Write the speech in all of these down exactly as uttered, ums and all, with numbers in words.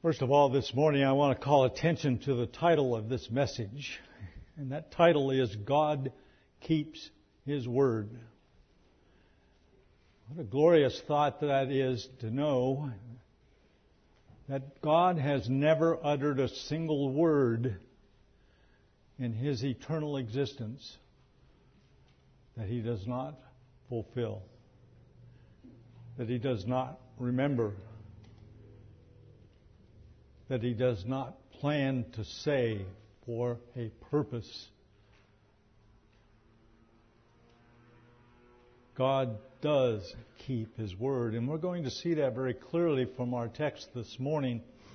First of all, this morning I want to call attention to the title of this message. And that title is God Keeps His Word. What a glorious thought that is to know that God has never uttered a single word in His eternal existence that He does not fulfill, that He does not remember, that He does not plan to say for a purpose. God does keep His word, and we're going to see that very clearly from our text this morning.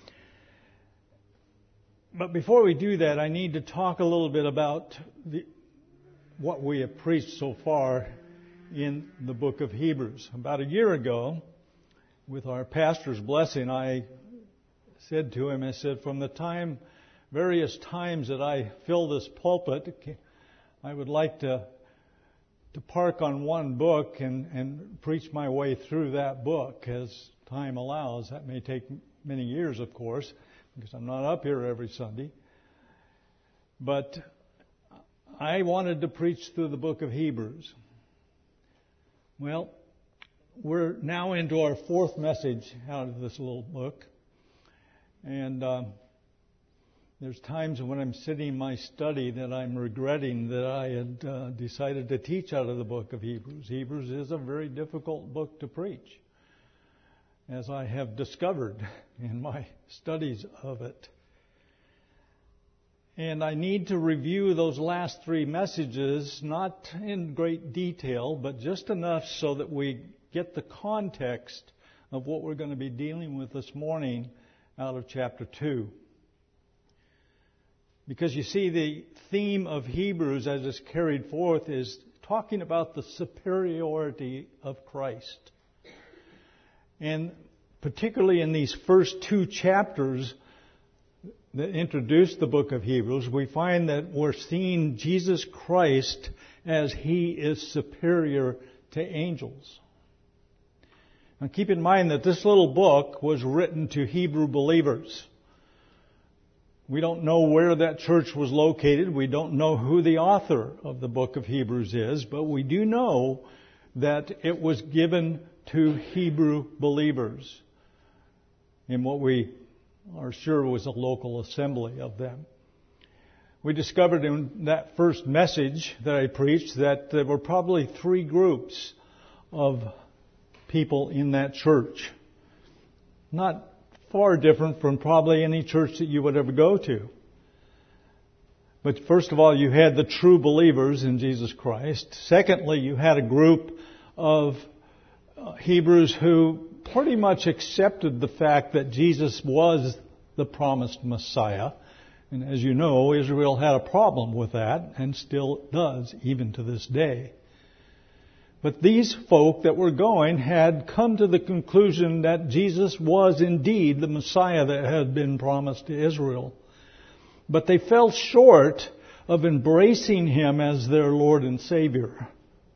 But before we do that, I need to talk a little bit about the, what we have preached so far in the book of Hebrews. About a year ago, with our pastor's blessing, I said to him, I said, from the time, various times that I fill this pulpit, I would like to to park on one book and, and preach my way through that book as time allows. That may take many years, of course, because I'm not up here every Sunday. But I wanted to preach through the book of Hebrews. Well, we're now into our fourth message out of this little book. And uh, there's times when I'm sitting in my study that I'm regretting that I had uh, decided to teach out of the book of Hebrews. Hebrews is a very difficult book to preach, as I have discovered in my studies of it. And I need to review those last three messages, not in great detail, but just enough so that we get the context of what we're going to be dealing with this morning out of chapter two. Because you see, the theme of Hebrews as it's carried forth is talking about the superiority of Christ. And particularly in these first two chapters that introduce the book of Hebrews, we find that we're seeing Jesus Christ as He is superior to angels. Now keep in mind that this little book was written to Hebrew believers. We don't know where that church was located. We don't know who the author of the book of Hebrews is, but we do know that it was given to Hebrew believers in what we are sure was a local assembly of them. We discovered in that first message that I preached that there were probably three groups of people in that church. Not far different from probably any church that you would ever go to. But first of all, you had the true believers in Jesus Christ. Secondly, you had a group of Hebrews who pretty much accepted the fact that Jesus was the promised Messiah. And as you know, Israel had a problem with that and still does, even to this day. But these folk that were going had come to the conclusion that Jesus was indeed the Messiah that had been promised to Israel. But they fell short of embracing Him as their Lord and Savior.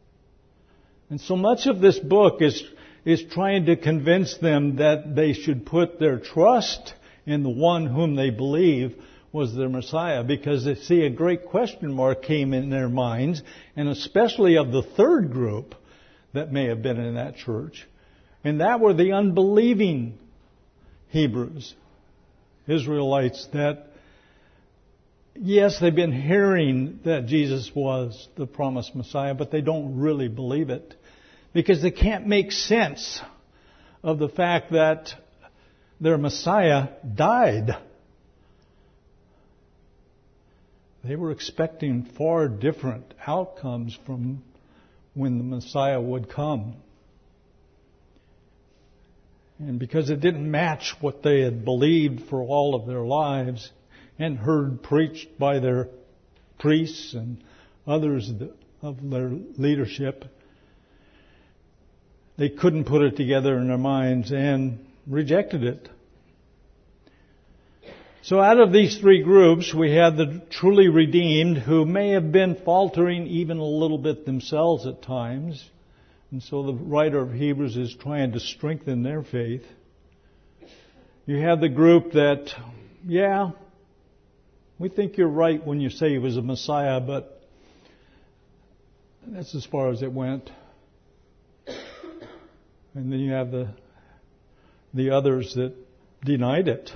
And so much of this book is, is trying to convince them that they should put their trust in the one whom they believe was their Messiah, because they see a great question mark came in their minds, and especially of the third group that may have been in that church, and that were the unbelieving Hebrews, Israelites, that yes, they've been hearing that Jesus was the promised Messiah, but they don't really believe it, because they can't make sense of the fact that their Messiah died. They were expecting far different outcomes from when the Messiah would come. And because it didn't match what they had believed for all of their lives and heard preached by their priests and others of their leadership, they couldn't put it together in their minds and rejected it. So out of these three groups, we had the truly redeemed, who may have been faltering even a little bit themselves at times. And so the writer of Hebrews is trying to strengthen their faith. You have the group that, yeah, we think you're right when you say he was a Messiah, but that's as far as it went. And then you have the the others that denied it.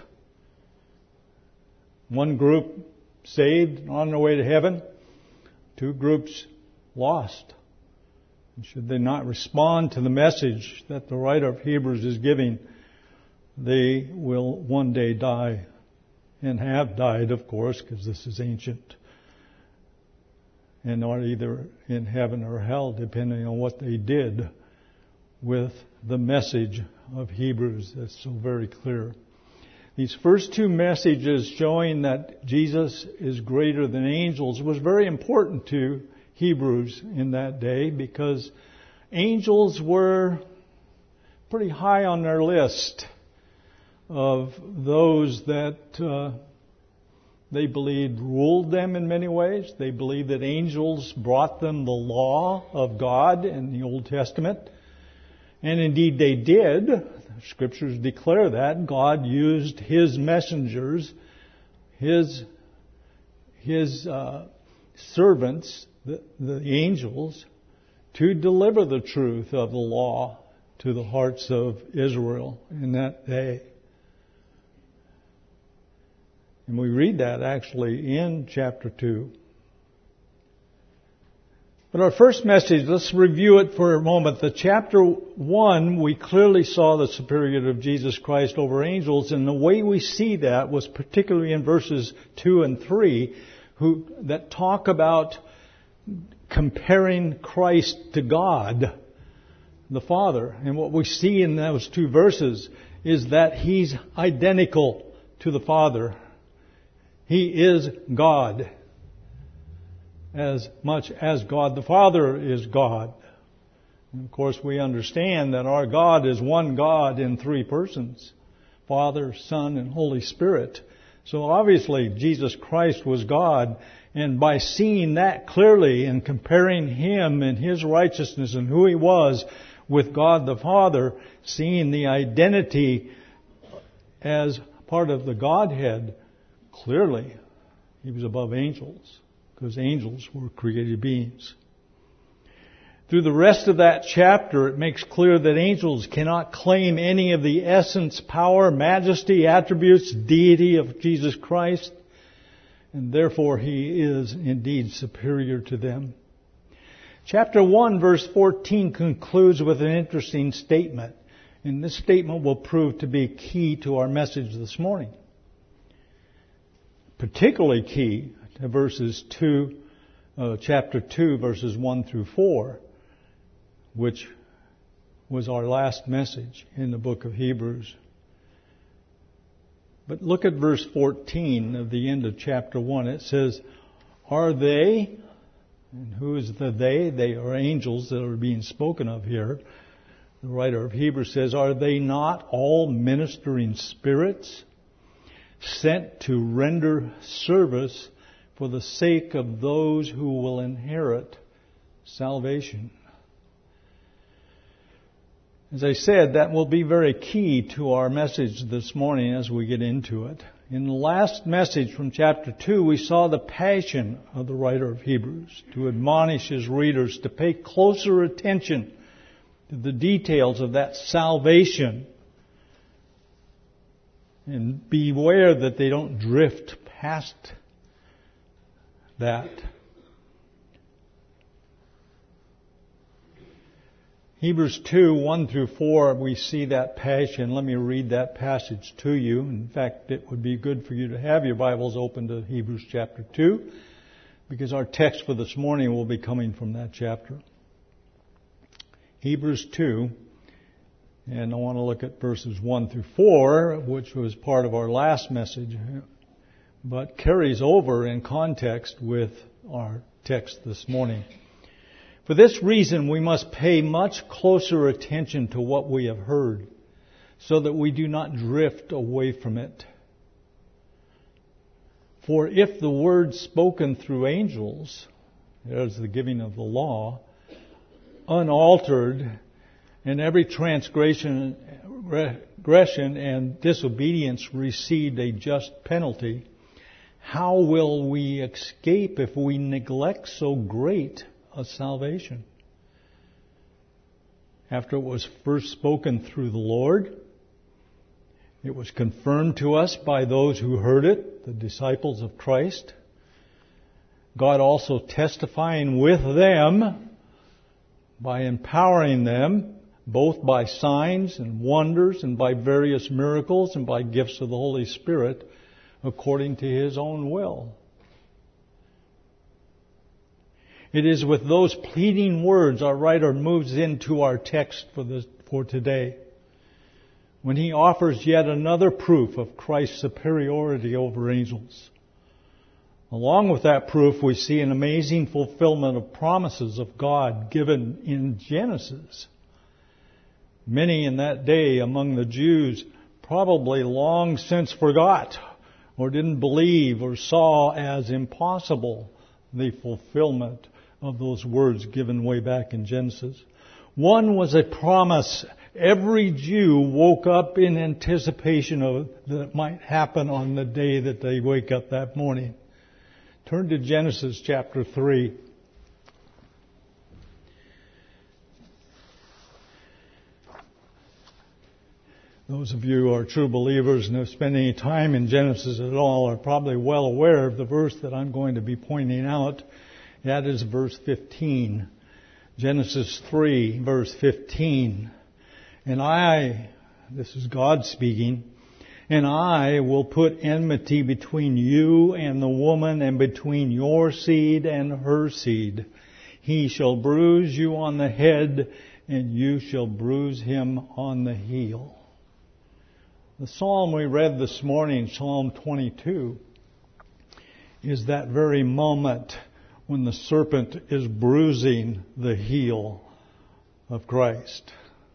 One group saved, on their way to heaven. Two groups lost. And should they not respond to the message that the writer of Hebrews is giving, they will one day die, and have died, of course, because this is ancient, and are either in heaven or hell, depending on what they did with the message of Hebrews that's so very clear. These first two messages showing that Jesus is greater than angels was very important to Hebrews in that day, because angels were pretty high on their list of those that uh, they believed ruled them in many ways. They believed that angels brought them the law of God in the Old Testament. And indeed they did. The Scriptures declare that. God used His messengers, His, His uh, servants, the, the angels, to deliver the truth of the law to the hearts of Israel in that day. And we read that actually in chapter two. But our first message, let's review it for a moment. The chapter one, we clearly saw the superiority of Jesus Christ over angels, and the way we see that was particularly in verses two and three, who that talk about comparing Christ to God, the Father. And what we see in those two verses is that He's identical to the Father. He is God, as much as God the Father is God. And of course, we understand that our God is one God in three persons: Father, Son, and Holy Spirit. So obviously, Jesus Christ was God. And by seeing that clearly and comparing Him and His righteousness and who He was with God the Father, seeing the identity as part of the Godhead, clearly, He was above angels, because angels were created beings. Through the rest of that chapter, it makes clear that angels cannot claim any of the essence, power, majesty, attributes, deity of Jesus Christ, and therefore He is indeed superior to them. Chapter one, verse fourteen concludes with an interesting statement, and this statement will prove to be key to our message this morning. Particularly key to verses two, uh, chapter two, verses one through four, which was our last message in the book of Hebrews. But look at verse fourteen of the end of chapter one. It says, "Are they," and who is the they? They are angels that are being spoken of here. The writer of Hebrews says, "Are they not all ministering spirits, sent to render service for the sake of those who will inherit salvation?" As I said, that will be very key to our message this morning as we get into it. In the last message from chapter two, we saw the passion of the writer of Hebrews to admonish his readers to pay closer attention to the details of that salvation, and beware that they don't drift past that. Hebrews two, one through four, we see that passion. Let me read that passage to you. In fact, it would be good for you to have your Bibles open to Hebrews chapter two, because our text for this morning will be coming from that chapter. Hebrews two, and I want to look at verses one through four, which was part of our last message, but carries over in context with our text this morning. For this reason, we must pay much closer attention to what we have heard, so that we do not drift away from it. For if the word spoken through angels, as the giving of the law, unaltered, and every transgression transgression and disobedience received a just penalty, how will we escape if we neglect so great a salvation? After it was first spoken through the Lord, it was confirmed to us by those who heard it, the disciples of Christ. God also testifying with them by empowering them, both by signs and wonders and by various miracles and by gifts of the Holy Spirit, according to His own will. It is with those pleading words our writer moves into our text for, this, for today, when he offers yet another proof of Christ's superiority over angels. Along with that proof, we see an amazing fulfillment of promises of God given in Genesis. Many in that day among the Jews probably long since forgot or didn't believe or saw as impossible the fulfillment of those words given way back in Genesis. One was a promise every Jew woke up in anticipation of that might happen on the day that they wake up that morning. Turn to Genesis chapter three. Those of you who are true believers and have spent any time in Genesis at all are probably well aware of the verse that I'm going to be pointing out. That is verse fifteen. Genesis three, verse fifteen. And I, this is God speaking, and I will put enmity between you and the woman, and between your seed and her seed. He shall bruise you on the head, and you shall bruise him on the heel. The psalm we read this morning, Psalm twenty-two, is that very moment when the serpent is bruising the heel of Christ.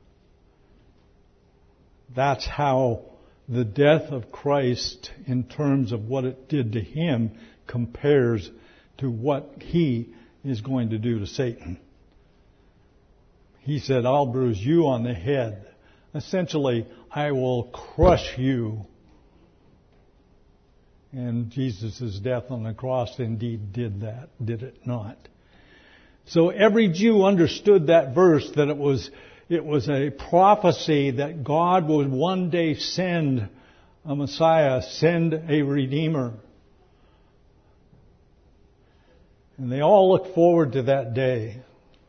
That's how the death of Christ, in terms of what it did to him, compares to what he is going to do to Satan. He said, I'll bruise you on the head. Essentially, I will crush you. And Jesus' death on the cross indeed did that, did it not? So every Jew understood that verse, that it was it was a prophecy that God would one day send a Messiah, send a Redeemer. And they all looked forward to that day.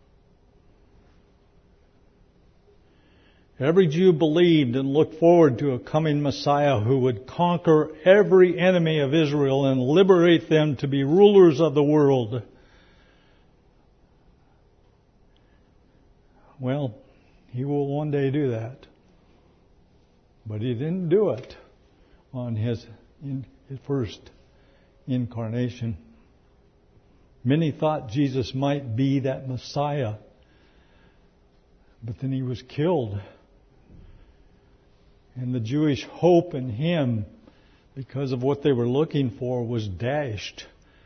Every Jew believed and looked forward to a coming Messiah who would conquer every enemy of Israel and liberate them to be rulers of the world. Well, he will one day do that. But he didn't do it on his, in, his first incarnation. Many thought Jesus might be that Messiah, but then he was killed. And the Jewish hope in him, because of what they were looking for, was dashed.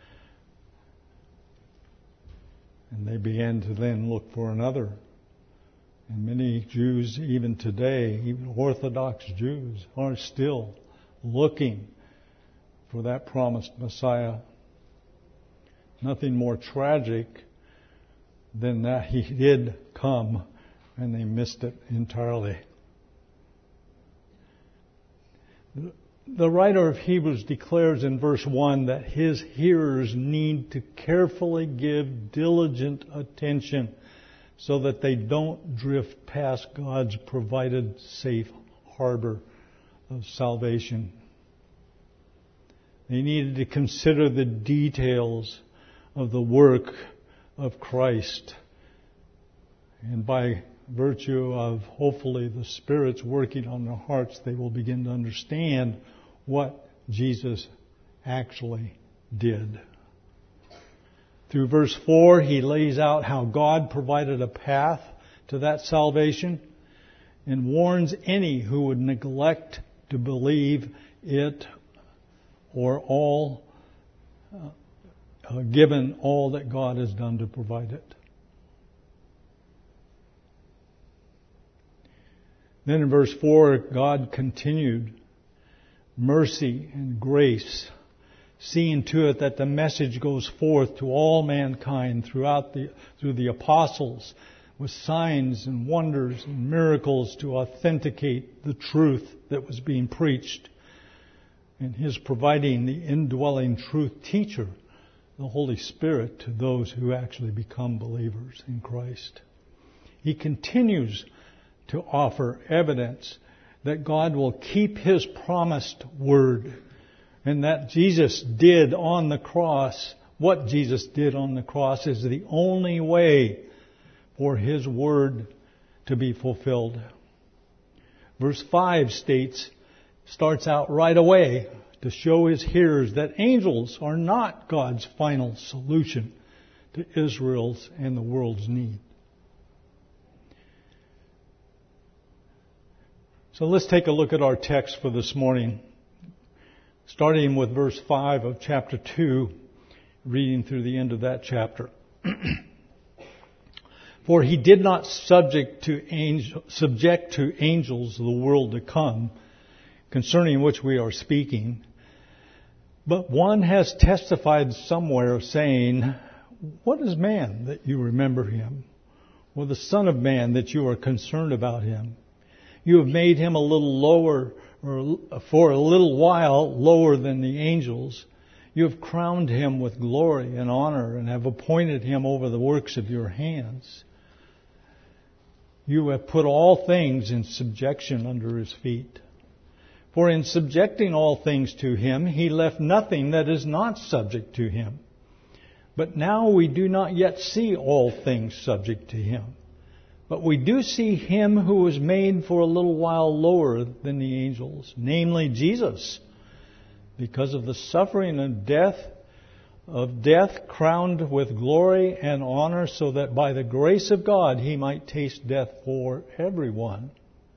And they began to then look for another. And many Jews, even today, even Orthodox Jews, are still looking for that promised Messiah. Nothing more tragic than that he did come and they missed it entirely. The writer of Hebrews declares in verse one that his hearers need to carefully give diligent attention so that they don't drift past God's provided safe harbor of salvation. They needed to consider the details of the work of Christ. And by virtue of, hopefully, the Spirit's working on their hearts, they will begin to understand what Jesus actually did. Through verse four, he lays out how God provided a path to that salvation and warns any who would neglect to believe it or all, uh, given all that God has done to provide it. Then in verse four, God continued mercy and grace, seeing to it that the message goes forth to all mankind throughout the through the apostles with signs and wonders and miracles to authenticate the truth that was being preached, and His providing the indwelling truth teacher, the Holy Spirit, to those who actually become believers in Christ. He continues to offer evidence that God will keep His promised word, and that Jesus did on the cross, what Jesus did on the cross is the only way for His word to be fulfilled. Verse five states, starts out right away to show His hearers that angels are not God's final solution to Israel's and the world's need. So let's take a look at our text for this morning, starting with verse five of chapter two, reading through the end of that chapter. For He did not subject to angel, subject to angels the world to come, concerning which we are speaking. But one has testified somewhere, saying, what is man that you remember him, or the Son of Man that you are concerned about him? You have made him a little lower, or for a little while lower than the angels. You have crowned him with glory and honor, and have appointed him over the works of your hands. You have put all things in subjection under his feet. For in subjecting all things to him, he left nothing that is not subject to him. But now we do not yet see all things subject to him. But we do see him who was made for a little while lower than the angels, namely Jesus, because of the suffering and death of death, crowned with glory and honor, so that by the grace of God he might taste death for everyone.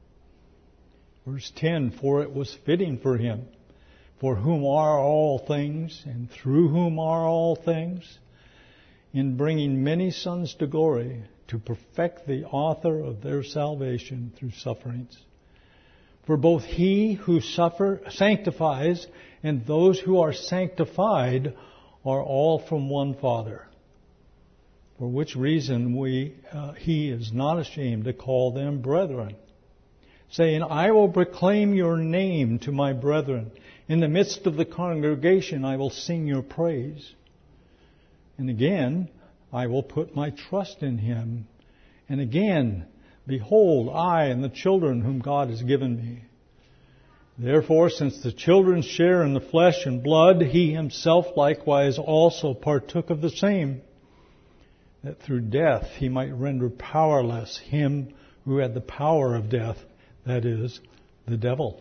Verse ten, for it was fitting for him, for whom are all things, and through whom are all things, in bringing many sons to glory, to perfect the author of their salvation through sufferings. For both he who suffer, sanctifies and those who are sanctified are all from one Father. For which reason we uh, he is not ashamed to call them brethren, saying, I will proclaim your name to my brethren. In the midst of the congregation I will sing your praise. And again, I will put my trust in him. And again, behold, I and the children whom God has given me. Therefore, since the children share in the flesh and blood, he himself likewise also partook of the same, that through death he might render powerless him who had the power of death, that is, the devil,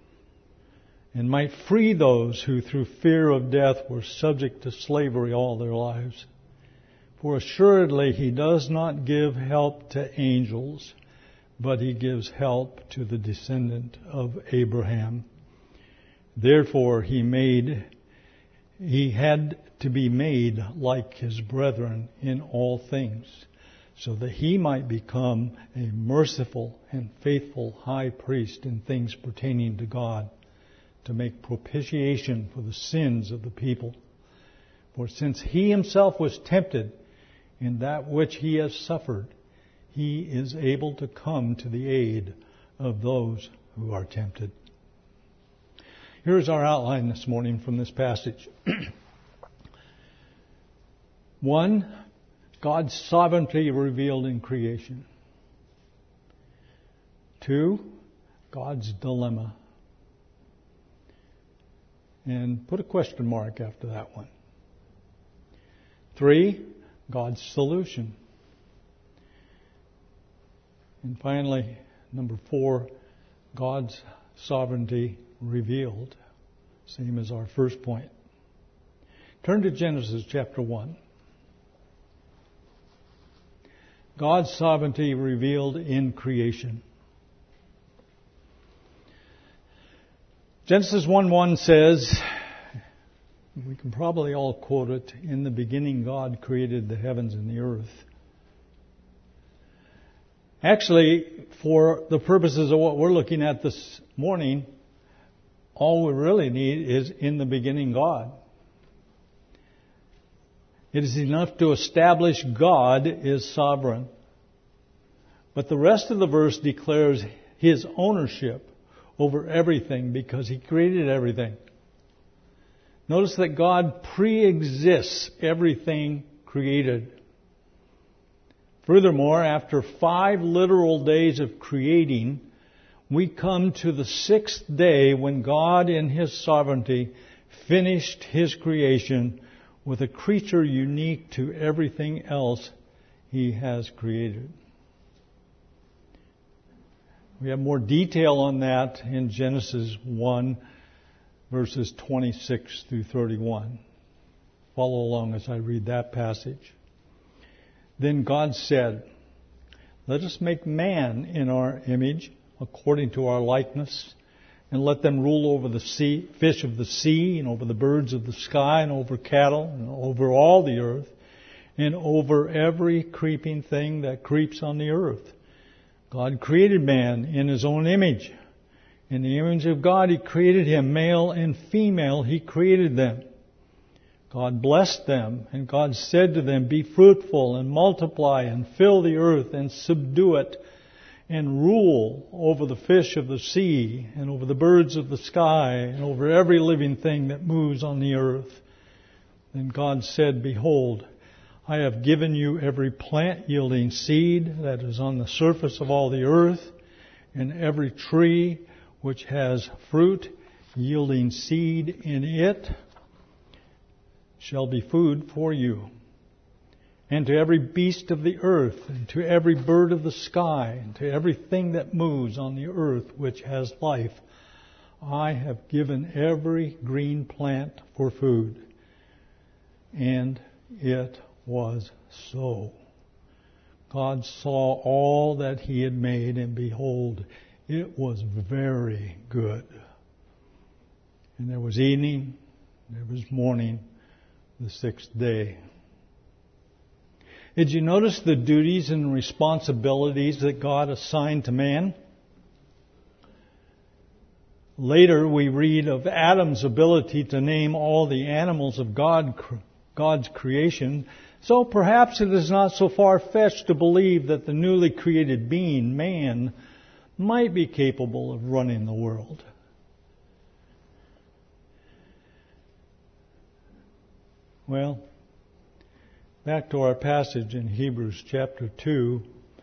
and might free those who through fear of death were subject to slavery all their lives. For assuredly he does not give help to angels, but he gives help to the descendant of Abraham. Therefore he made, he had to be made like his brethren in all things, so that he might become a merciful and faithful high priest in things pertaining to God, to make propitiation for the sins of the people. For since he himself was tempted in that which he has suffered, he is able to come to the aid of those who are tempted. Here's our outline this morning from this passage. One, God's sovereignty revealed in creation. Two, God's dilemma. And put a question mark after that one. Three, God's solution. And finally, number four, God's sovereignty revealed. Same as our first point. Turn to Genesis chapter one. God's sovereignty revealed in creation. Genesis one one says, we can probably all quote it, in the beginning God created the heavens and the earth. Actually, for the purposes of what we're looking at this morning, all we really need is in the beginning God. It is enough to establish God is sovereign. But the rest of the verse declares His ownership over everything because He created everything. Notice that God pre-exists everything created. Furthermore, after five literal days of creating, we come to the sixth day when God in His sovereignty finished His creation with a creature unique to everything else He has created. We have more detail on that in Genesis one, verses twenty-six through thirty-one. Follow along as I read that passage. Then God said, "Let us make man in our image, according to our likeness, and let them rule over the sea, fish of the sea, and over the birds of the sky, and over cattle, and over all the earth, and over every creeping thing that creeps on the earth." God created man in His own image. In the image of God He created him, male and female He created them. God blessed them, and God said to them, "Be fruitful and multiply and fill the earth and subdue it and rule over the fish of the sea and over the birds of the sky and over every living thing that moves on the earth." Then God said, "Behold, I have given you every plant yielding seed that is on the surface of all the earth, and every tree which has fruit yielding seed in it shall be food for you. And to every beast of the earth, and to every bird of the sky, and to everything that moves on the earth which has life, I have given every green plant for food." And it was so. God saw all that He had made, and behold, it was very good. And there was evening, there was morning, the sixth day. Did you notice the duties and responsibilities that God assigned to man? Later we read of Adam's ability to name all the animals of God, God's creation. So perhaps it is not so far-fetched to believe that the newly created being, man, might be capable of running the world. Well, back to our passage in Hebrews chapter two.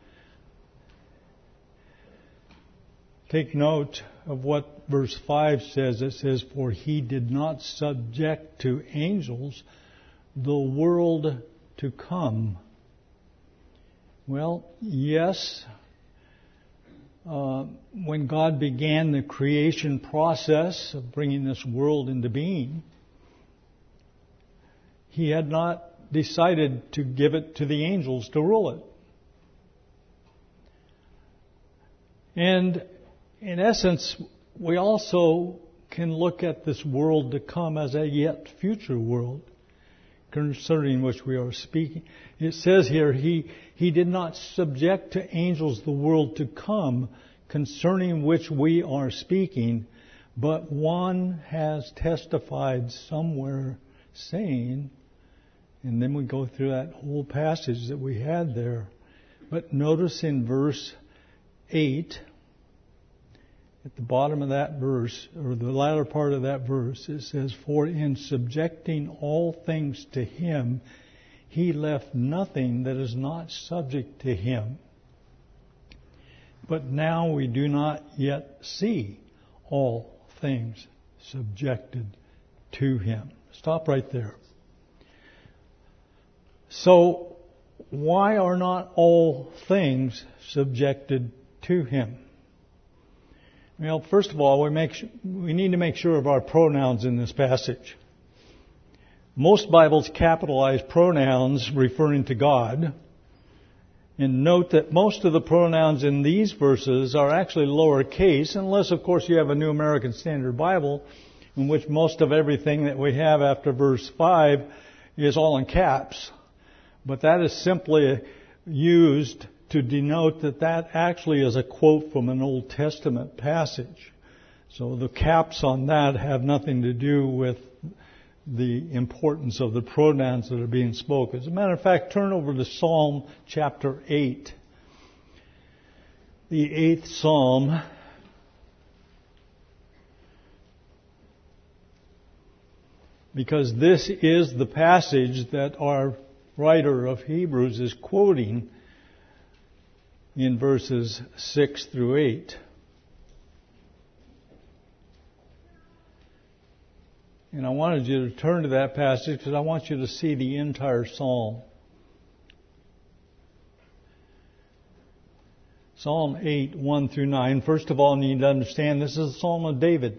Take note of what verse five says. It says, "For He did not subject to angels the world to come." Well, yes, uh, when God began the creation process of bringing this world into being, He had not decided to give it to the angels to rule it. And in essence, we also can look at this world to come as a yet future world concerning which we are speaking. It says here, he, he did not subject to angels the world to come concerning which we are speaking, but one has testified somewhere saying, and then we go through that whole passage that we had there. But notice in verse eight, at the bottom of that verse, or the latter part of that verse, it says, "For in subjecting all things to Him, He left nothing that is not subject to Him. But now we do not yet see all things subjected to Him." Stop right there. So, why are not all things subjected to Him? Well, first of all, we make we need to make sure of our pronouns in this passage. Most Bibles capitalize pronouns referring to God. And note that most of the pronouns in these verses are actually lowercase, unless, of course, you have a New American Standard Bible, in which most of everything that we have after verse five is all in caps. But that is simply used to denote that that actually is a quote from an Old Testament passage. So the caps on that have nothing to do with the importance of the pronouns that are being spoken. As a matter of fact, turn over to Psalm chapter eight. The eighth Psalm. Because this is the passage that our writer of Hebrews is quoting in verses six through eight. And I wanted you to turn to that passage because I want you to see the entire psalm. Psalm eight, one through nine. First of all, you need to understand this is a psalm of David.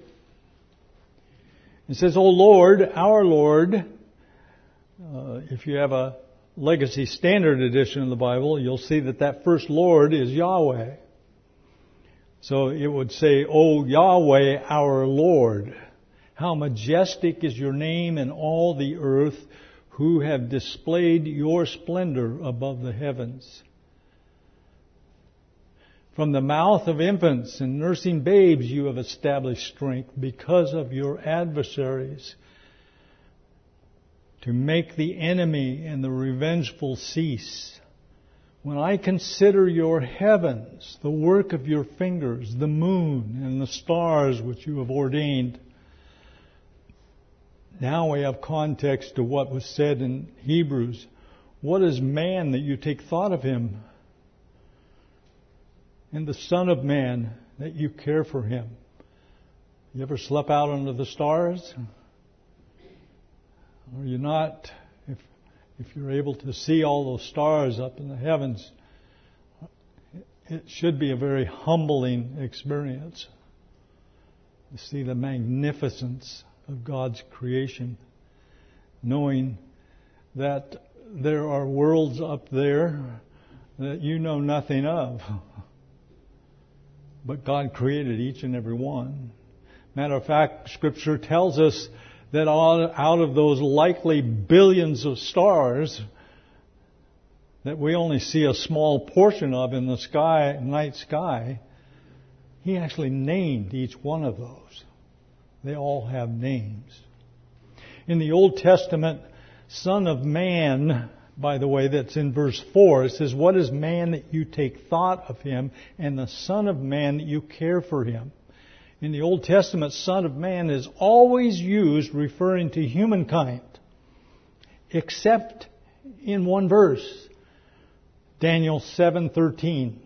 It says, O Lord, our Lord, uh, if you have a Legacy Standard Edition of the Bible, you'll see that that first Lord is Yahweh. So it would say, O Yahweh, our Lord, how majestic is your name in all the earth, who have displayed your splendor above the heavens. From the mouth of infants and nursing babes you have established strength because of your adversaries, to make the enemy and the revengeful cease. When I consider your heavens, the work of your fingers, the moon and the stars which you have ordained. Now we have context to what was said in Hebrews. What is man that you take thought of him? And the Son of Man that you care for him. You ever slept out under the stars? Are you not? If if you're able to see all those stars up in the heavens, it should be a very humbling experience to see the magnificence of God's creation, knowing that there are worlds up there that you know nothing of. But God created each and every one. Matter of fact, Scripture tells us that out of those likely billions of stars that we only see a small portion of in the sky, night sky, He actually named each one of those. They all have names. In the Old Testament, Son of Man, by the way, that's in verse four. It says, what is man that you take thought of him, and the Son of Man that you care for him? In the Old Testament, Son of Man is always used referring to humankind, except in one verse, Daniel seven thirteen,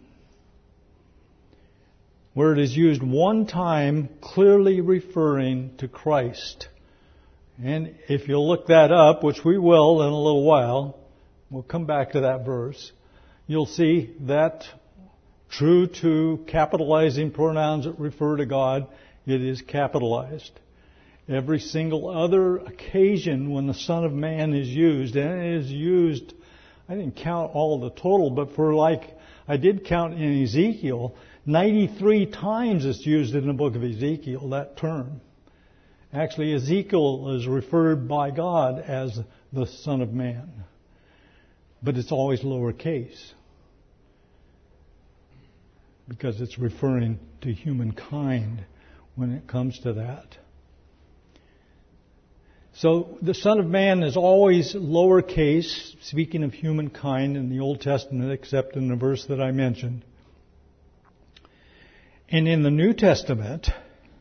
where it is used one time, clearly referring to Christ. And if you'll look that up, which we will in a little while, we'll come back to that verse. You'll see that true to capitalizing pronouns that refer to God, it is capitalized. Every single other occasion when the Son of Man is used, and it is used, I didn't count all the total, but for like, I did count in Ezekiel, ninety-three times it's used in the book of Ezekiel, that term. Actually, Ezekiel is referred by God as the Son of Man. But it's always lowercase, because it's referring to humankind when it comes to that. So the Son of Man is always lowercase, speaking of humankind in the Old Testament, except in the verse that I mentioned. And in the New Testament,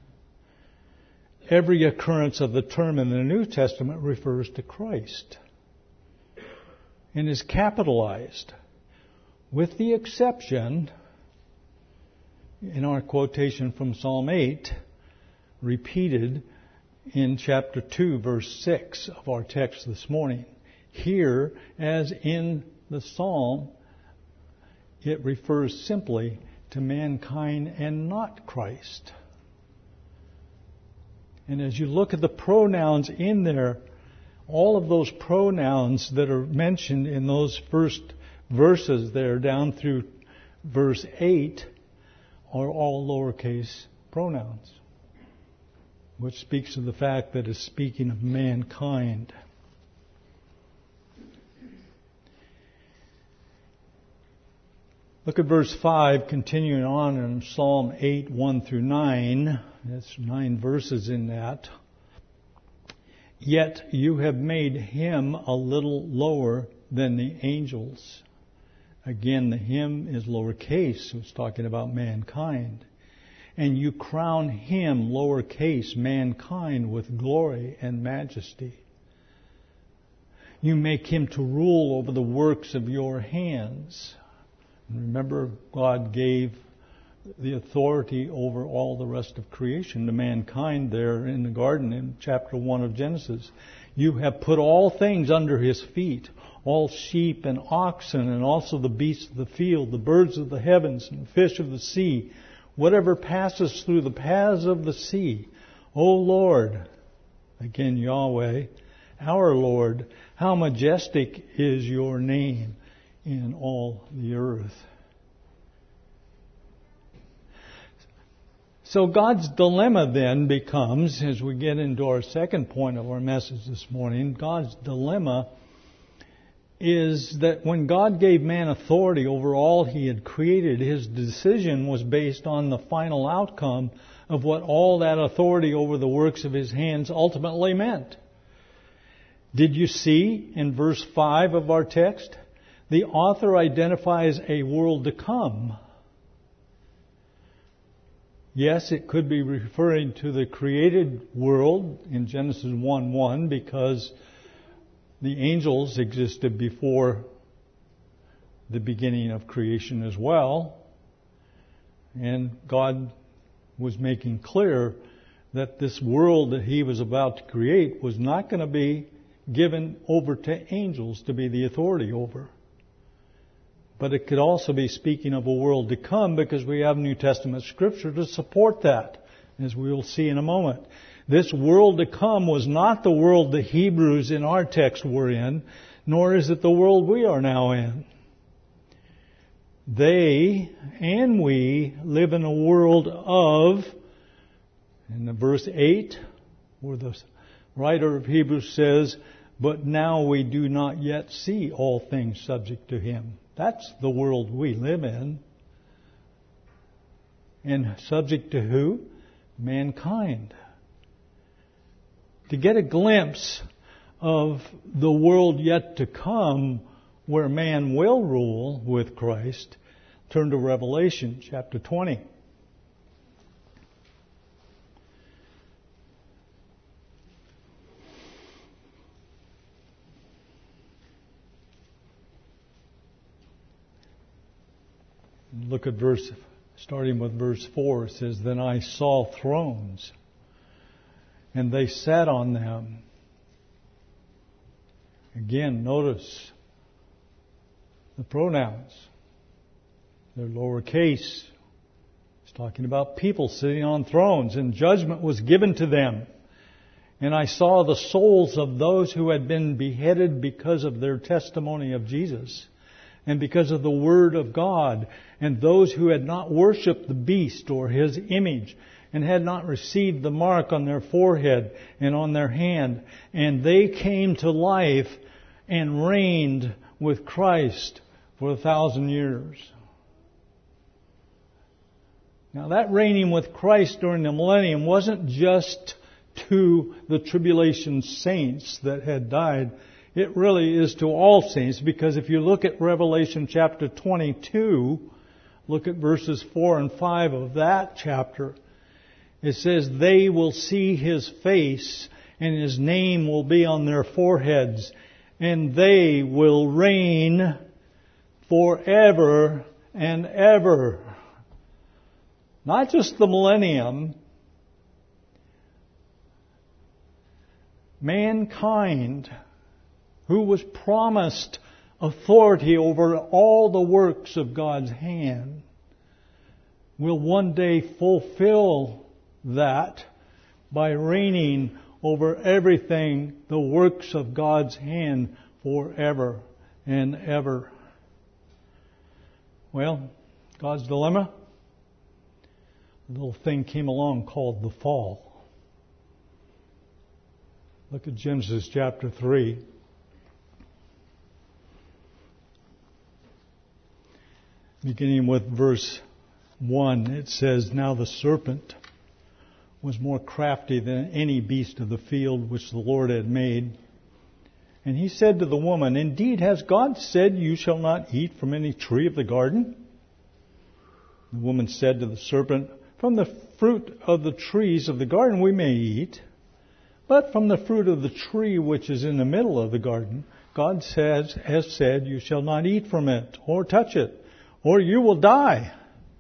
every occurrence of the term in the New Testament refers to Christ and is capitalized, with the exception, in our quotation from Psalm eight, repeated in chapter two, verse six of our text this morning. Here, as in the Psalm, it refers simply to mankind and not Christ. And as you look at the pronouns in there, all of those pronouns that are mentioned in those first verses there down through verse eight are all lowercase pronouns, which speaks of the fact that it's speaking of mankind. Look at verse five, continuing on in Psalm eight, one through nine. That's nine verses in that. Yet you have made him a little lower than the angels. Again, the him is lowercase, so it's talking about mankind. And you crown him, lowercase, mankind, with glory and majesty. You make him to rule over the works of your hands. Remember, God gave the authority over all the rest of creation to mankind there in the garden in chapter one of Genesis. You have put all things under his feet, all sheep and oxen, and also the beasts of the field, the birds of the heavens, and fish of the sea, whatever passes through the paths of the sea. O Lord, again Yahweh, our Lord, how majestic is your name in all the earth. So God's dilemma then becomes, as we get into our second point of our message this morning, God's dilemma is that when God gave man authority over all he had created, his decision was based on the final outcome of what all that authority over the works of his hands ultimately meant. Did you see in verse five of our text? The author identifies a world to come. Yes, it could be referring to the created world in Genesis one one because the angels existed before the beginning of creation as well. And God was making clear that this world that he was about to create was not going to be given over to angels to be the authority over. But it could also be speaking of a world to come because we have New Testament scripture to support that, as we will see in a moment. This world to come was not the world the Hebrews in our text were in, nor is it the world we are now in. They and we live in a world of, in the verse eight, where the writer of Hebrews says, but now we do not yet see all things subject to him. That's the world we live in. And subject to who? Mankind. To get a glimpse of the world yet to come, where man will rule with Christ, turn to Revelation chapter twenty. Look at verse, starting with verse four, it says, Then I saw thrones, and they sat on them. Again, notice the pronouns. They're lowercase. It's talking about people sitting on thrones, and judgment was given to them. And I saw the souls of those who had been beheaded because of their testimony of Jesus, and because of the Word of God, and those who had not worshipped the beast or his image, and had not received the mark on their forehead and on their hand. And they came to life and reigned with Christ for a thousand years. Now that reigning with Christ during the millennium wasn't just to the tribulation saints that had died. It really is to all saints, because if you look at Revelation chapter twenty-two, look at verses four and five of that chapter, it says, They will see his face, and his name will be on their foreheads, and they will reign forever and ever. Not just the millennium. Mankind, who was promised authority over all the works of God's hand, will one day fulfill that by reigning over everything, the works of God's hand, forever and ever. Well, God's dilemma? A little thing came along called the fall. Look at Genesis chapter three. beginning with verse one, it says, "Now the serpent was more crafty than any beast of the field which the Lord had made. And he said to the woman, 'Indeed, has God said, you shall not eat from any tree of the garden?' The woman said to the serpent, 'From the fruit of the trees of the garden we may eat, but from the fruit of the tree which is in the middle of the garden, God says, has said, you shall not eat from it or touch it, or you will die.'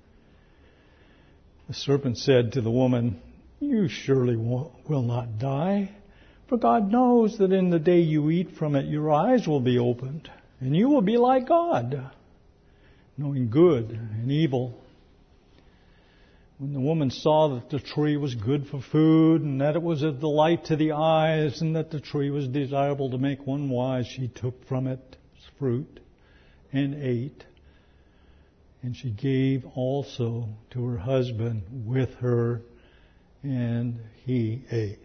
The serpent said to the woman, 'You surely will not die. For God knows that in the day you eat from it, your eyes will be opened, and you will be like God, knowing good and evil.' When the woman saw that the tree was good for food, and that it was a delight to the eyes, and that the tree was desirable to make one wise, she took from its fruit and ate. And she gave also to her husband with her, and he ate."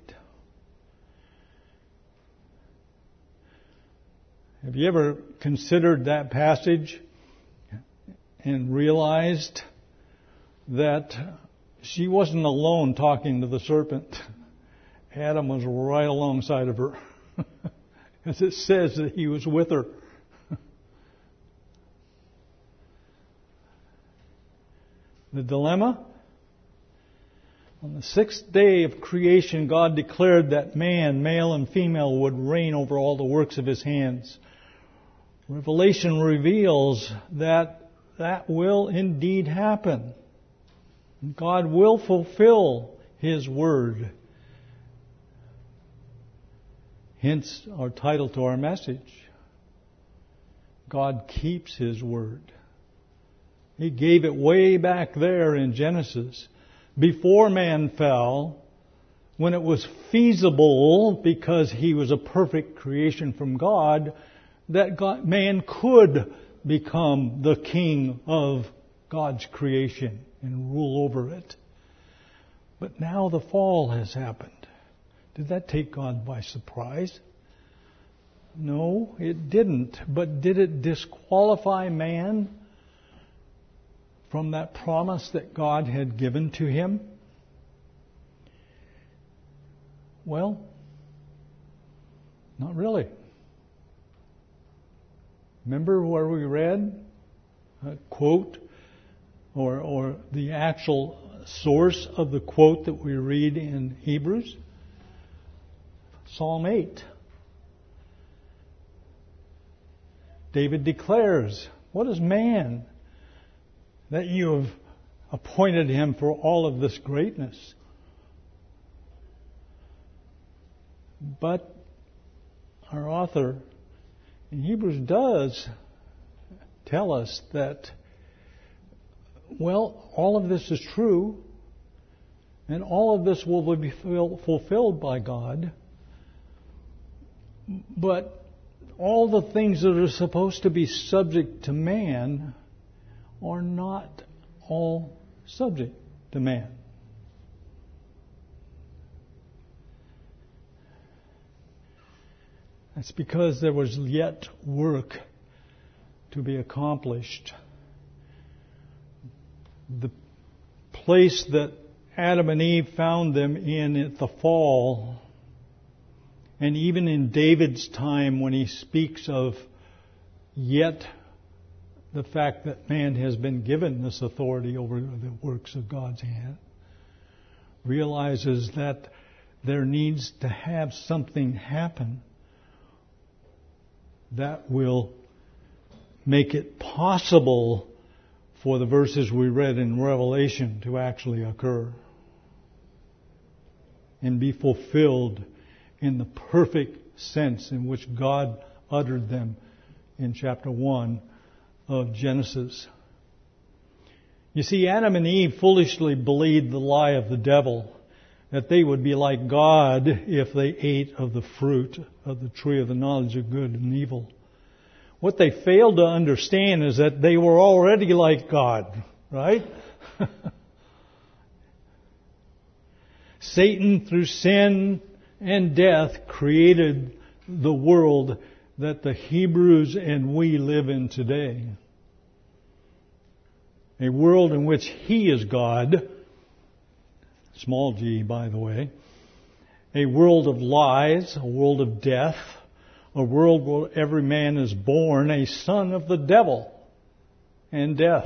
Have you ever considered that passage and realized that she wasn't alone talking to the serpent? Adam was right alongside of her, as it says that he was with her. The dilemma? On the sixth day of creation, God declared that man, male and female, would reign over all the works of his hands. Revelation reveals that that will indeed happen. God will fulfill His word. Hence our title to our message. God keeps His word. He gave it way back there in Genesis, before man fell, when it was feasible, because he was a perfect creation from God, that God, man could become the king of God's creation and rule over it. But now the fall has happened. Did that take God by surprise? No, it didn't. But did it disqualify man from that promise that God had given to him? Well, not really. Remember where we read a quote, or, or the actual source of the quote that we read in Hebrews? Psalm eight. David declares, "What is man that you have appointed him for all of this greatness?" But our author in Hebrews does tell us that, well, all of this is true, and all of this will be fulfilled by God, but all the things that are supposed to be subject to man are not all subject to man. That's because there was yet work to be accomplished. The place that Adam and Eve found them in at the fall, and even in David's time when he speaks of yet the fact that man has been given this authority over the works of God's hand, realizes that there needs to have something happen that will make it possible for the verses we read in Revelation to actually occur and be fulfilled in the perfect sense in which God uttered them in chapter one of Genesis. You see, Adam and Eve foolishly believed the lie of the devil, that they would be like God if they ate of the fruit of the tree of the knowledge of good and evil. What they failed to understand is that they were already like God, right? Satan, through sin and death, created the world that the Hebrews and we live in today. A world in which He is God, small g, by the way. A world of lies, a world of death, a world where every man is born a son of the devil and death.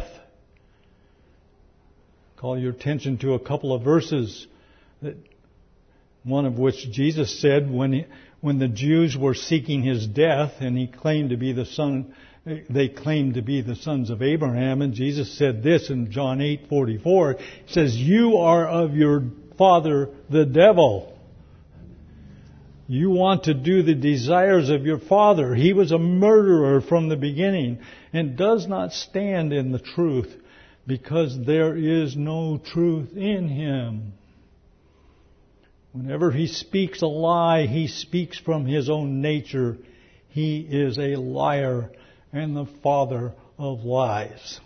Call your attention to a couple of verses, that one of which Jesus said when he, when the Jews were seeking His death, and He claimed to be the son, they claimed to be the sons of Abraham, and Jesus said this in John eight forty-four. He says, "You are of your father the devil. You want to do the desires of your father. He was a murderer from the beginning and does not stand in the truth, because there is no truth in him." Whenever he speaks a lie, he speaks from his own nature. He is a liar and the father of lies.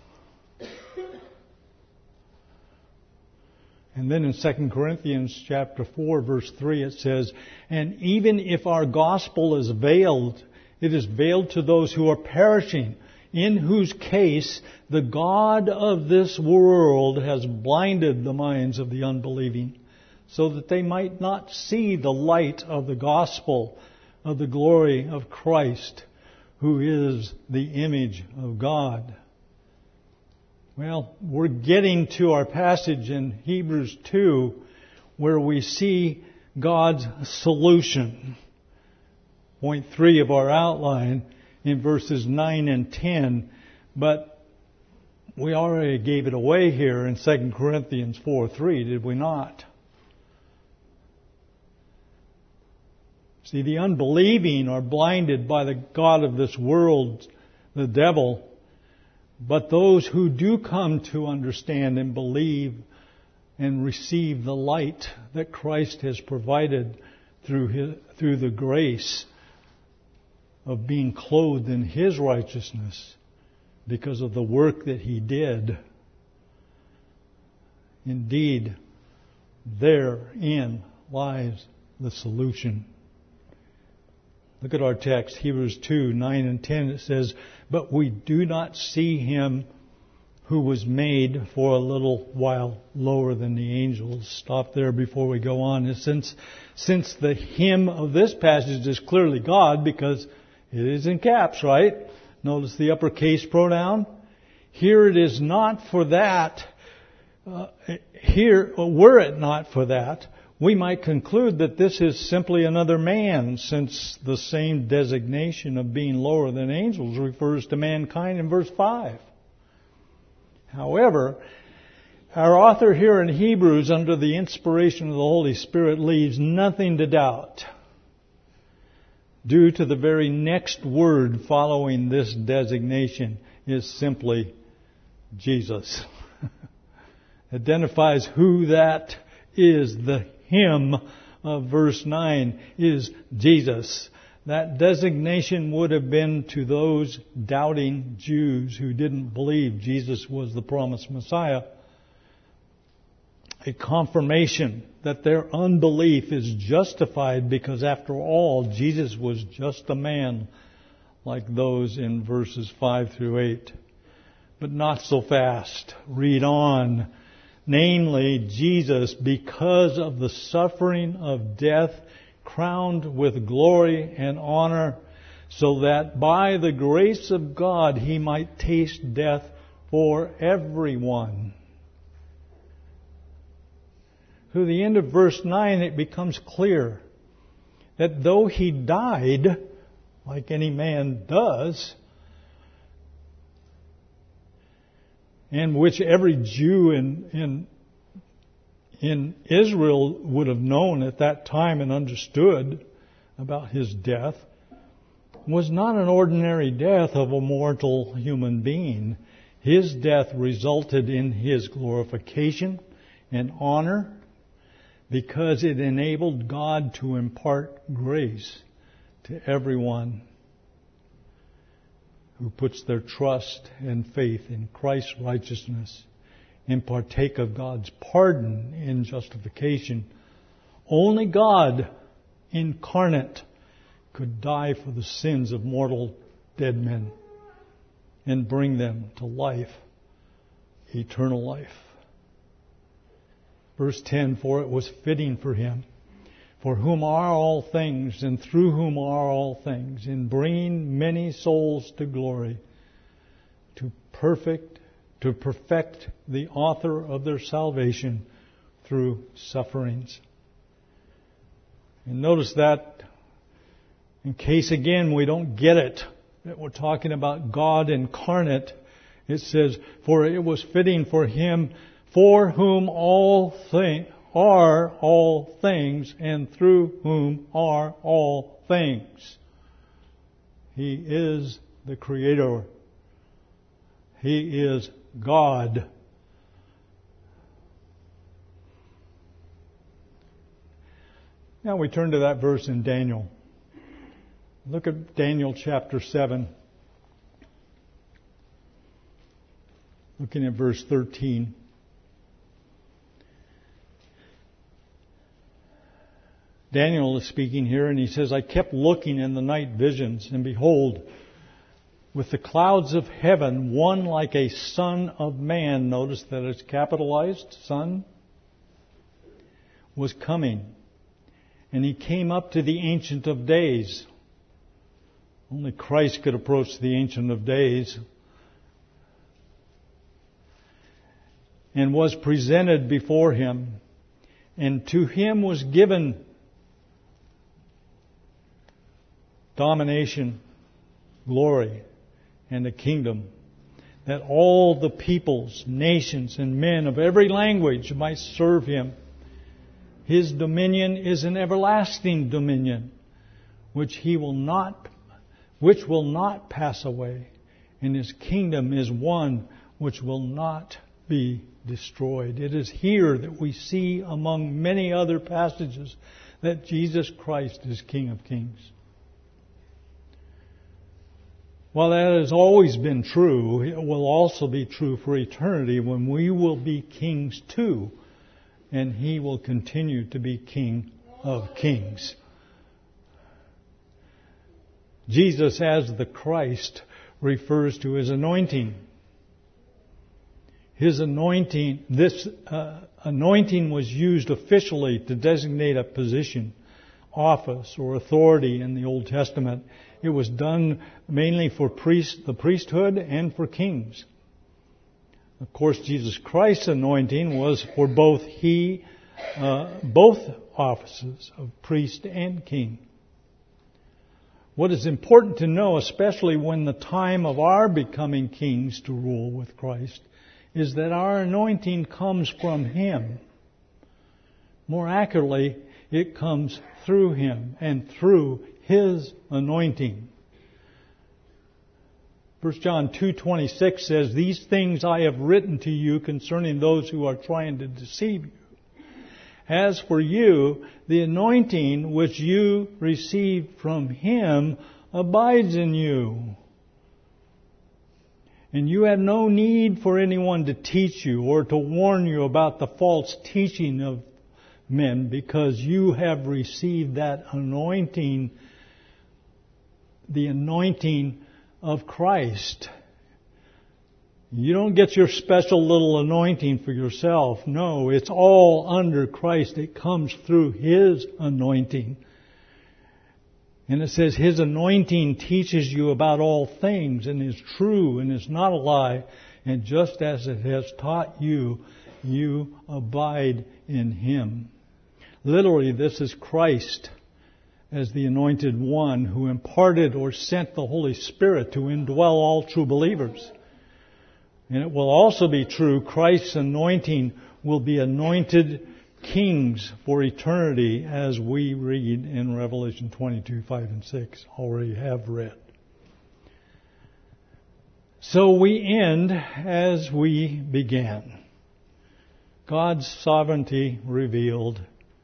And then in Second Corinthians chapter four, verse three, it says, "And even if our gospel is veiled, it is veiled to those who are perishing, in whose case the God of this world has blinded the minds of the unbelieving, so that they might not see the light of the gospel of the glory of Christ, who is the image of God." Well, we're getting to our passage in Hebrews two, where we see God's solution. Point three of our outline in verses nine and ten. But we already gave it away here in Second Corinthians four three, did we not? See, the unbelieving are blinded by the god of this world, the devil. But those who do come to understand and believe and receive the light that Christ has provided through his, through the grace of being clothed in His righteousness because of the work that He did, indeed, therein lies the solution. Look at our text, Hebrews two, nine and ten. It says, "But we do not see Him who was made for a little while lower than the angels." Stop there before we go on. And since, since the Him of this passage is clearly God, because it is in caps, right? Notice the uppercase pronoun. Here it is not for that. Uh, here, were it not for that, we might conclude that this is simply another man, since the same designation of being lower than angels refers to mankind in verse five. However, our author here in Hebrews, under the inspiration of the Holy Spirit, leaves nothing to doubt, due to the very next word following this designation is simply Jesus. Identifies who that is. The Him of verse nine is Jesus. That designation would have been to those doubting Jews who didn't believe Jesus was the promised Messiah a confirmation that their unbelief is justified, because after all, Jesus was just a man like those in verses five through eight. But not so fast. Read on. Namely, Jesus, because of the suffering of death, crowned with glory and honor, so that by the grace of God He might taste death for everyone. Through the end of verse nine, it becomes clear that though He died, like any man does, and which every Jew in, in, in Israel would have known at that time and understood about His death, was not an ordinary death of a mortal human being. His death resulted in His glorification and honor, because it enabled God to impart grace to everyone who puts their trust and faith in Christ's righteousness and partake of God's pardon in justification. Only God incarnate could die for the sins of mortal dead men and bring them to life eternal life. Verse ten, for it was fitting for him, for whom are all things, and through whom are all things, in bringing many souls to glory, to perfect, to perfect the author of their salvation through sufferings. And notice that, in case again we don't get it, that we're talking about God incarnate, it says, for it was fitting for him, for whom all things are all things, and through whom are all things. He is the Creator. He is God. Now we turn to that verse in Daniel. Look at Daniel chapter seven. Looking at verse thirteen. Daniel is speaking here, and he says, I kept looking in the night visions, and behold, with the clouds of heaven, one like a son of man, notice that it's capitalized, son, was coming. And he came up to the Ancient of Days. Only Christ could approach the Ancient of Days. And was presented before him. And to him was given domination, glory, and a kingdom, that all the peoples, nations, and men of every language might serve him. His dominion is an everlasting dominion, which he will not, which will not pass away, and his kingdom is one which will not be destroyed. It is here that we see, among many other passages, that Jesus Christ is King of Kings. While that has always been true, it will also be true for eternity when we will be kings too, and He will continue to be King of Kings. Jesus, as the Christ, refers to His anointing. His anointing, this uh, anointing was used officially to designate a position, office, or authority in the Old Testament. It was done mainly for priest, the priesthood and for kings. Of course, Jesus Christ's anointing was for both He, uh, both offices of priest and king. What is important to know, especially when the time of our becoming kings to rule with Christ, is that our anointing comes from Him. More accurately, it comes through Him and through His anointing. First John two twenty-six says, "These things I have written to you concerning those who are trying to deceive you. As for you, the anointing which you received from Him abides in you. And you have no need for anyone to teach you or to warn you about the false teaching of men, because you have received that anointing, the anointing of Christ." You don't get your special little anointing for yourself. No, it's all under Christ. It comes through His anointing. And it says His anointing teaches you about all things and is true and is not a lie. And just as it has taught you, you abide in Him. Literally, this is Christ as the anointed one who imparted or sent the Holy Spirit to indwell all true believers. And it will also be true, Christ's anointing will be anointed kings for eternity, as we read in Revelation twenty-two, five and six, already have read. So we end as we began. God's sovereignty revealed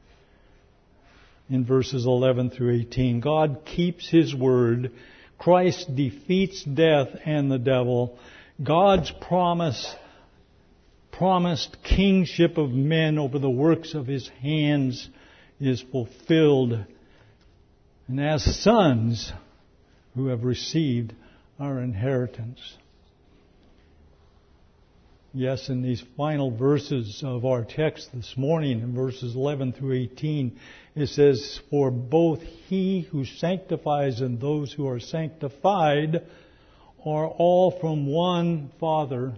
in verses eleven through eighteen. God keeps His word. Christ defeats death and the devil. God's promise, promised kingship of men over the works of His hands is fulfilled. And as sons who have received our inheritance. Yes, in these final verses of our text this morning, in verses eleven through eighteen, it says, "For both he who sanctifies and those who are sanctified are all from one Father,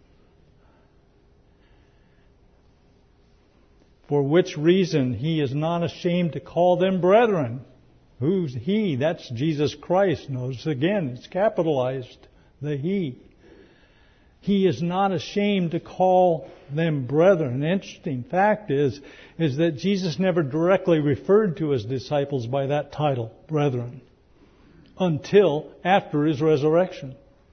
for which reason he is not ashamed to call them brethren." Who's he? That's Jesus Christ. Notice again, it's capitalized, the he. He is not ashamed to call them brethren. An interesting fact is, is that Jesus never directly referred to his disciples by that title, brethren, until after his resurrection.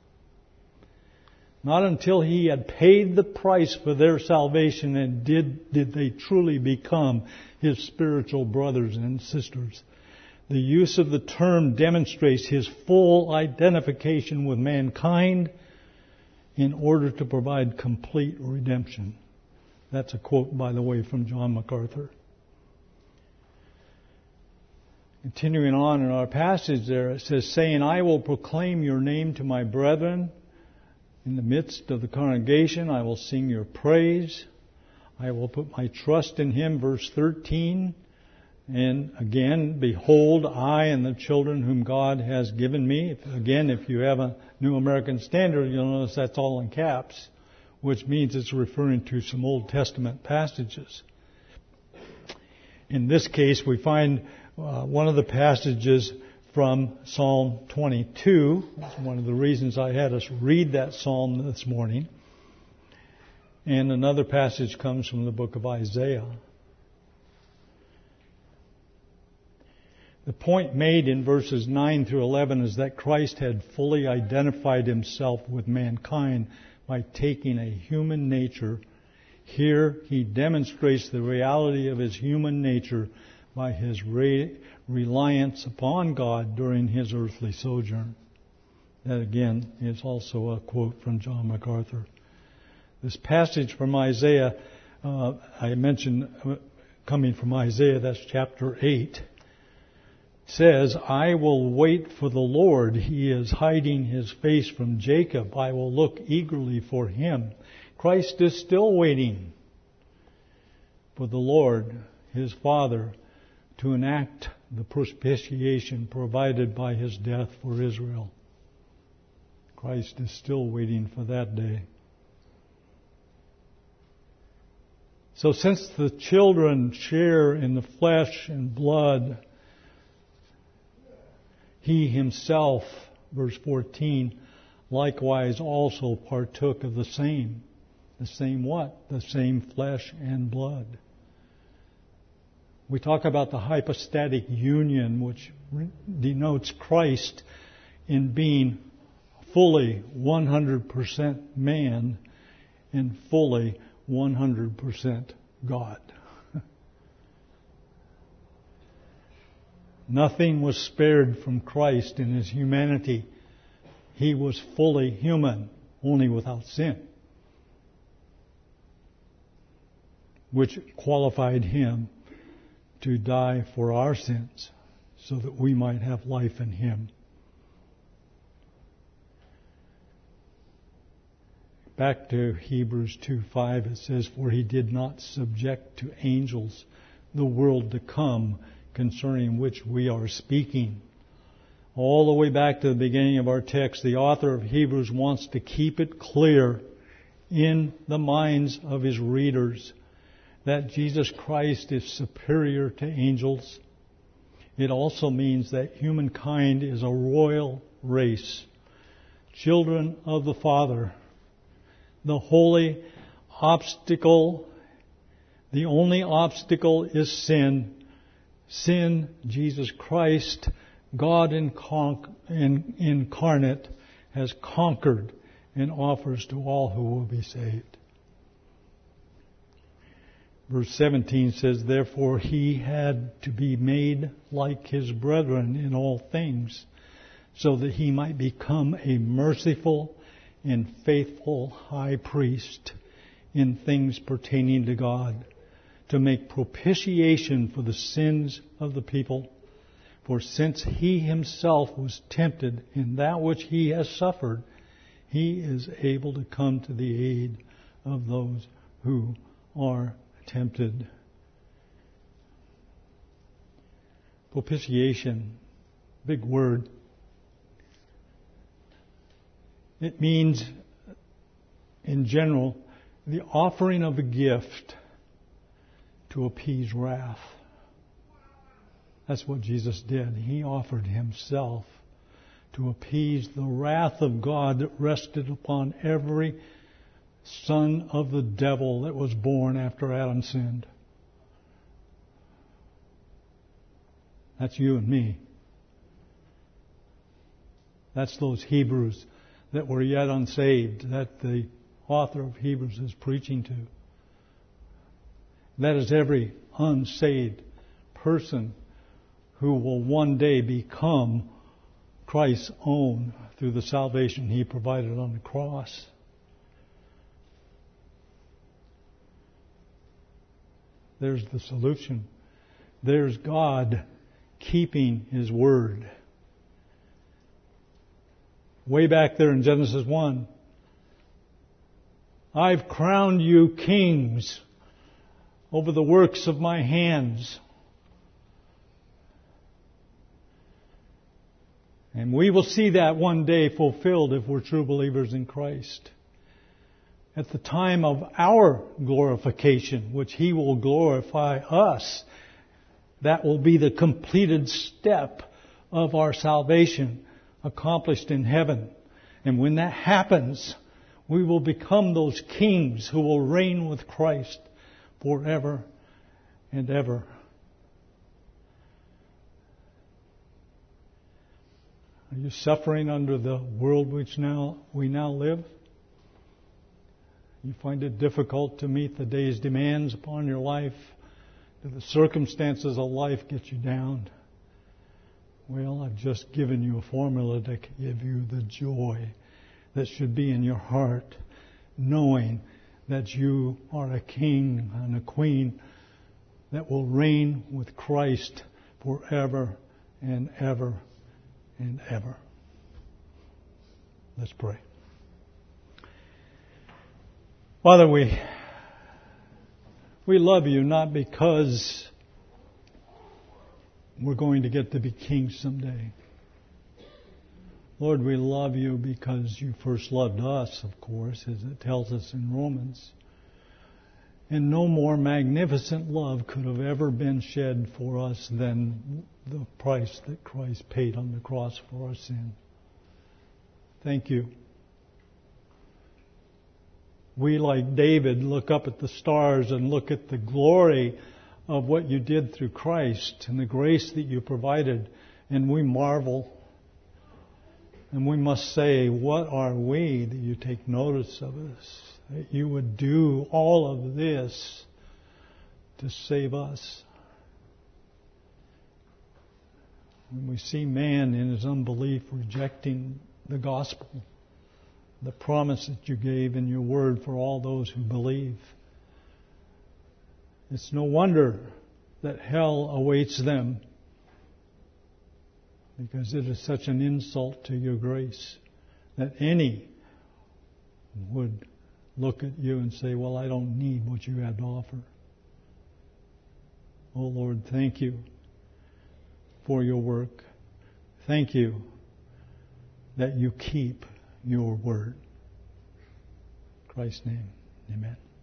Not until he had paid the price for their salvation and did, did they truly become his spiritual brothers and sisters. The use of the term demonstrates his full identification with mankind in order to provide complete redemption. That's a quote, by the way, from John MacArthur. Continuing on in our passage there, it says, saying, "I will proclaim your name to my brethren. In the midst of the congregation, I will sing your praise. I will put my trust in him." Verse thirteen. And again, "Behold, I and the children whom God has given me." If, again, if you have a New American Standard, you'll notice that's all in caps, which means it's referring to some Old Testament passages. In this case, we find uh, one of the passages from Psalm twenty-two. That's one of the reasons I had us read that psalm this morning. And another passage comes from the book of Isaiah. The point made in verses nine through eleven is that Christ had fully identified himself with mankind by taking a human nature. Here he demonstrates the reality of his human nature by his re- reliance upon God during his earthly sojourn. That again is also a quote from John MacArthur. This passage from Isaiah, uh, I mentioned uh, coming from Isaiah, that's chapter eight. Says, "I will wait for the Lord. He is hiding his face from Jacob. I will look eagerly for him." Christ is still waiting for the Lord, his Father, to enact the propitiation provided by his death for Israel. Christ is still waiting for that day. So since the children share in the flesh and blood, he himself, verse fourteen, likewise also partook of the same. The same what? The same flesh and blood. We talk about the hypostatic union, which denotes Christ in being fully one hundred percent man and fully one hundred percent God. Nothing was spared from Christ in his humanity. He was fully human, only without sin, which qualified him to die for our sins so that we might have life in him. Back to Hebrews two five, it says, "For he did not subject to angels the world to come, concerning which we are speaking." All the way back to the beginning of our text, the author of Hebrews wants to keep it clear in the minds of his readers that Jesus Christ is superior to angels. It also means that humankind is a royal race, children of the Father. The holy obstacle, the only obstacle is sin. Sin, Jesus Christ, God incarnate, has conquered and offers to all who will be saved. Verse seventeen says, "Therefore he had to be made like his brethren in all things, so that he might become a merciful and faithful high priest in things pertaining to God, to make propitiation for the sins of the people. For since he himself was tempted in that which he has suffered, he is able to come to the aid of those who are tempted. Propitiation, big word. It means, in general, the offering of a gift to appease wrath. That's what Jesus did. He offered himself to appease the wrath of God that rested upon every son of the devil that was born after Adam sinned. That's you and me. That's those Hebrews that were yet unsaved, that the author of Hebrews is preaching to. That is every unsaved person who will one day become Christ's own through the salvation He provided on the cross. There's the solution. There's God keeping His word. Way back there in Genesis one, I've crowned you kings over the works of my hands. And we will see that one day fulfilled if we're true believers in Christ. At the time of our glorification, which He will glorify us, that will be the completed step of our salvation accomplished in heaven. And when that happens, we will become those kings who will reign with Christ forever and ever. Are you suffering under the world which now we now live? You find it difficult to meet the day's demands upon your life? Do the circumstances of life get you down? Well, I've just given you a formula to give you the joy that should be in your heart, knowing that you are a king and a queen that will reign with Christ forever and ever and ever. Let's pray. Father, we we love you not because we're going to get to be kings someday. Lord, we love you because you first loved us, of course, as it tells us in Romans. And no more magnificent love could have ever been shed for us than the price that Christ paid on the cross for our sin. Thank you. We, like David, look up at the stars and look at the glory of what you did through Christ and the grace that you provided, and we marvel. And we must say, what are we that you take notice of us? That you would do all of this to save us. When we see man in his unbelief rejecting the gospel, the promise that you gave in your word for all those who believe, it's no wonder that hell awaits them, because it is such an insult to your grace that any would look at you and say, well, I don't need what you have to offer. Oh Lord, thank you for your work. Thank you that you keep your word. In Christ's name, amen.